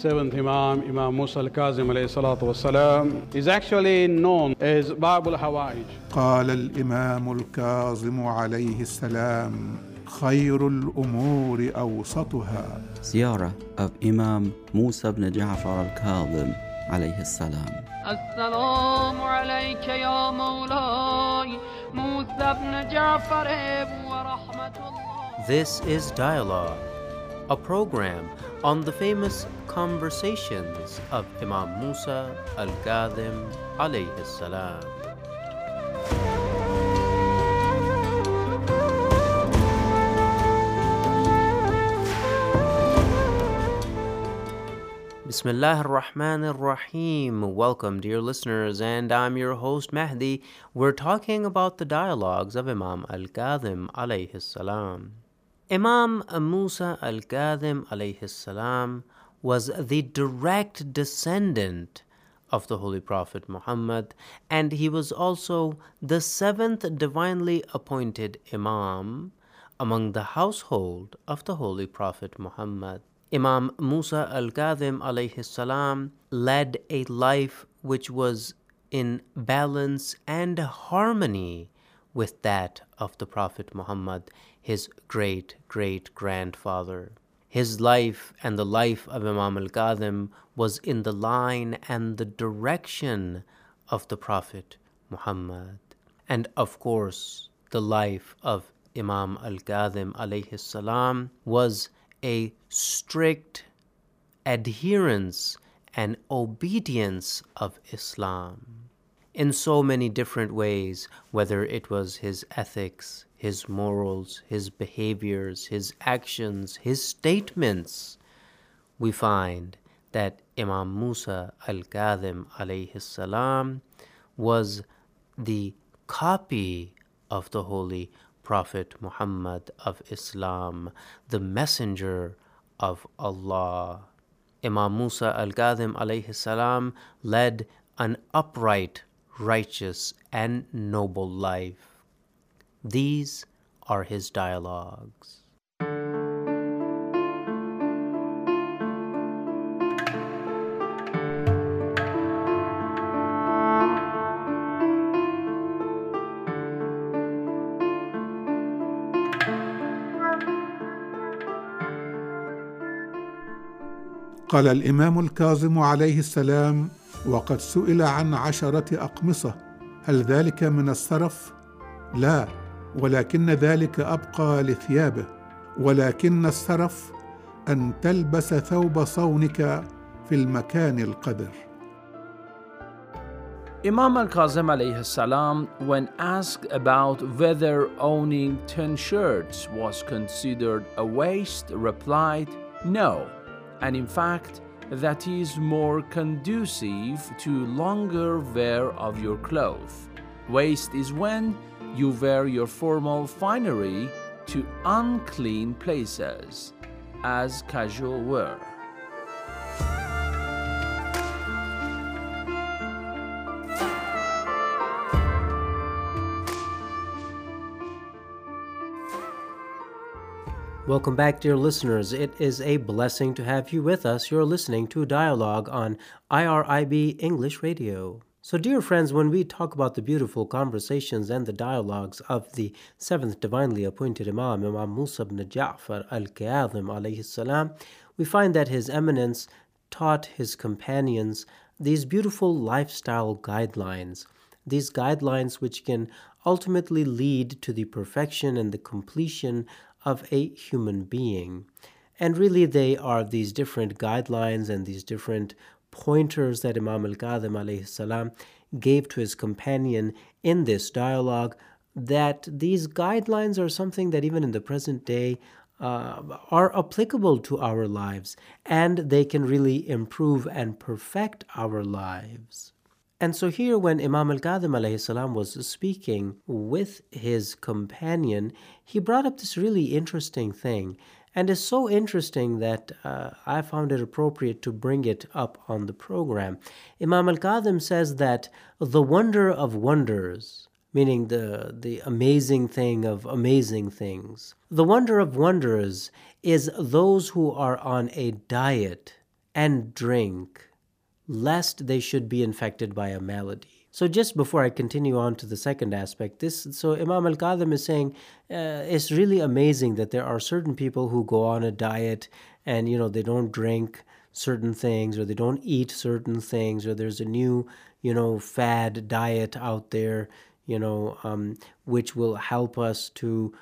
seventh Imam Musa al-Kazim alayhi salatu wassalam, is actually known as Bab al-Hawaij. قال الإمام الكاظم عليه السلام: خير الأمور أوسطها. Ziyarah of Imam Musa ibn Ja'far al-Kazim alayhi salam. السلام عليك يا مولاي موسى بن جعفر ورحمة الله. This is Dialogue, a program on the famous conversations of Imam Musa al-Kazim alayhi salam. Bismillah ar-Rahman ar-Rahim. Welcome, dear listeners, and I'm your host Mahdi. We're talking about the dialogues of Imam al-Kazim alayhi salam. Imam Musa al-Kazim alayhi salam was the direct descendant of the Holy Prophet Muhammad, and he was also the seventh divinely appointed Imam among the household of the Holy Prophet Muhammad. Imam Musa al-Kazim alayhi salam led a life which was in balance and harmony with that of the Prophet Muhammad, his great-great-grandfather. His life and the life of Imam al-Kazim was in the line and the direction of the Prophet Muhammad. And of course, the life of Imam al-Kazim alayhi salam was a strict adherence and obedience of Islam in so many different ways, whether it was his ethics, his morals, his behaviors, his actions, his statements. We find that Imam Musa al-Kazim alayhi salam was the copy of the Holy Prophet Muhammad of Islam, the messenger of Allah. Imam Musa al-Kazim alayhi salam led an upright, righteous, and noble life. These are his dialogues. قال الإمام الكاظم عليه السلام: وقد سئل عن 10 أقمصة، هل ذلك من السرف؟ لا، ولكن ذلك أبقى لثيابه، ولكن السرف أن تلبس ثوب صونك في المكان القذر. Imam al-Kazim alayhi salam, when asked about whether owning 10 shirts was considered a waste, replied, no, and in fact, that is more conducive to longer wear of your clothes. Waste is when you wear your formal finery to unclean places as casual wear. Welcome back, dear listeners. It is a blessing to have you with us. You're listening to Dialogue on IRIB English Radio. So, dear friends, when we talk about the beautiful conversations and the dialogues of the seventh divinely appointed Imam, Imam Musa ibn Ja'far al-Kazim alayhi salam, we find that His Eminence taught his companions these beautiful lifestyle guidelines, these guidelines which can ultimately lead to the perfection and the completion of a human being. And really they are these different guidelines and these different pointers that Imam al-Kazim alayhi salam gave to his companion in this dialogue, that these guidelines are something that even in the present day are applicable to our lives, and they can really improve and perfect our lives. And so here when Imam al-Kazim alayhi salam was speaking with his companion, he brought up this really interesting thing. And it's so interesting that I found it appropriate to bring it up on the program. Imam al-Kazim says that the wonder of wonders, meaning the amazing thing of amazing things, the wonder of wonders is those who are on a diet and drink, lest they should be infected by a malady. So just before I continue on to the second aspect, so Imam Al-Kadhim is saying it's really amazing that there are certain people who go on a diet and, they don't drink certain things, or they don't eat certain things, or there's a new, fad diet out there, which will help us to,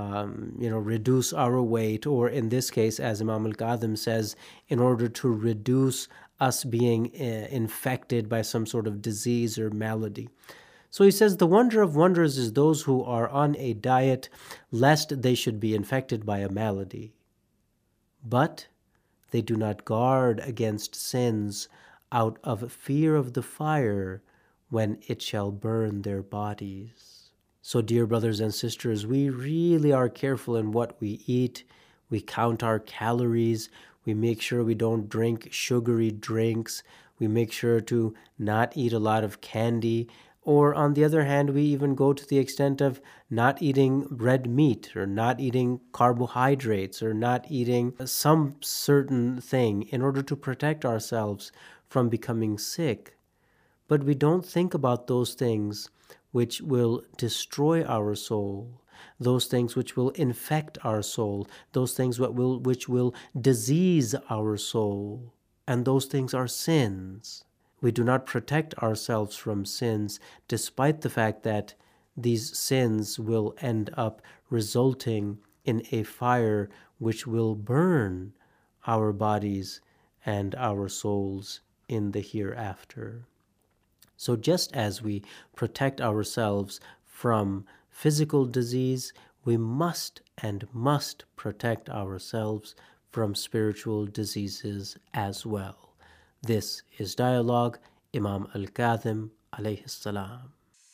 reduce our weight, or in this case, as Imam Al-Kadhim says, in order to reduce us being infected by some sort of disease or malady. So he says, the wonder of wonders is those who are on a diet lest they should be infected by a malady. But they do not guard against sins out of fear of the fire when it shall burn their bodies. So dear brothers and sisters, we really are careful in what we eat. We count our calories. We make sure we don't drink sugary drinks. We make sure to not eat a lot of candy. Or on the other hand, we even go to the extent of not eating red meat, or not eating carbohydrates, or not eating some certain thing in order to protect ourselves from becoming sick. But we don't think about those things which will destroy our soul, those things which will infect our soul, those things which will disease our soul, and those things are sins. We do not protect ourselves from sins, despite the fact that these sins will end up resulting in a fire which will burn our bodies and our souls in the hereafter. So just as we protect ourselves from physical disease, we must protect ourselves from spiritual diseases as well. This is Dialogue, Imam Al-Kadhim alayhi salam.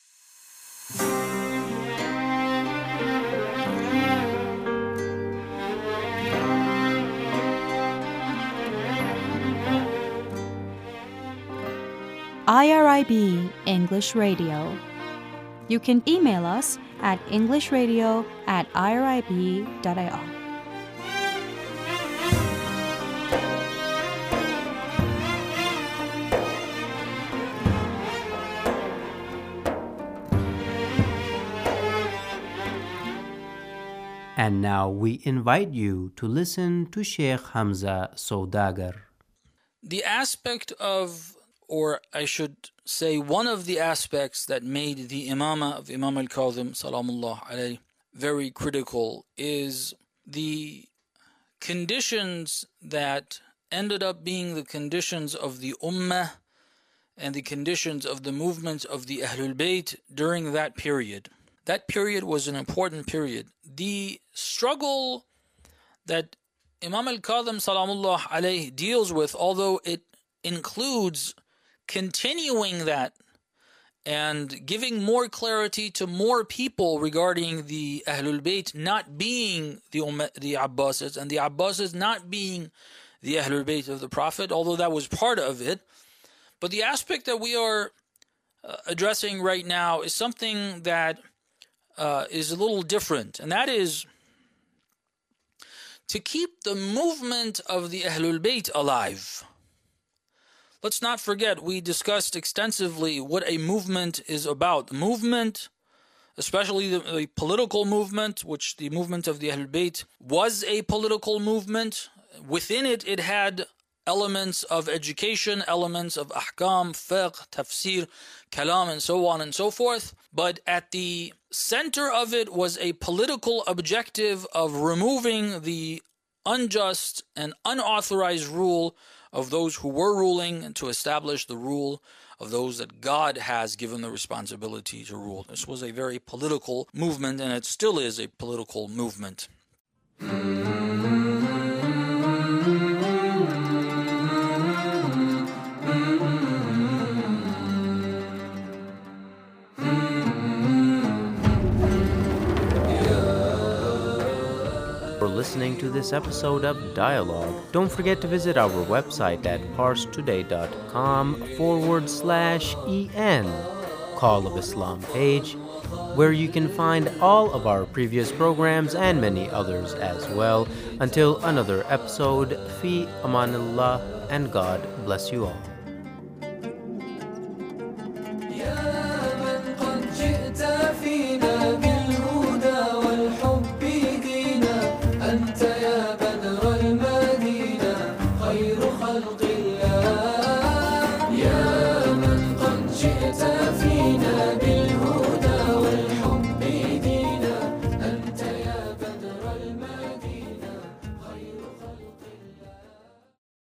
IRIB English Radio. You can email us at englishradio@irib.ir. And now we invite you to listen to Sheikh Hamza Saudagar. The aspect of, or I should say one of the aspects that made the imamah of Imam Al-Kadhim salamullah alayhi very critical is the conditions that ended up being the conditions of the ummah and the conditions of the movement of the Ahlul Bayt during that period. That period was an important period. The struggle that Imam Al-Kadhim salamullah alayhi deals with, although it includes continuing that and giving more clarity to more people regarding the Ahlul Bayt not being the Abbasids, and the Abbasids not being the Ahlul Bayt of the Prophet, although that was part of it. But the aspect that we are addressing right now is something that is a little different, and that is to keep the movement of the Ahlul Bayt alive. Let's not forget, we discussed extensively what a movement is about. Movement, especially the political movement, which the movement of the Ahlul Bayt was a political movement. Within it, it had elements of education, elements of ahkam, fiqh, tafsir, kalam, and so on and so forth. But at the center of it was a political objective of removing the unjust and unauthorized rule of those who were ruling, and to establish the rule of those that God has given the responsibility to rule. This was a very political movement, and it still is a political movement. Listening to this episode of Dialogue. Don't forget to visit our website at parstoday.com/en, Call of Islam page, where you can find all of our previous programs and many others as well. Until another episode, Fi Amanillah. and God bless you all. فينا بالهدى والحب دينا أنت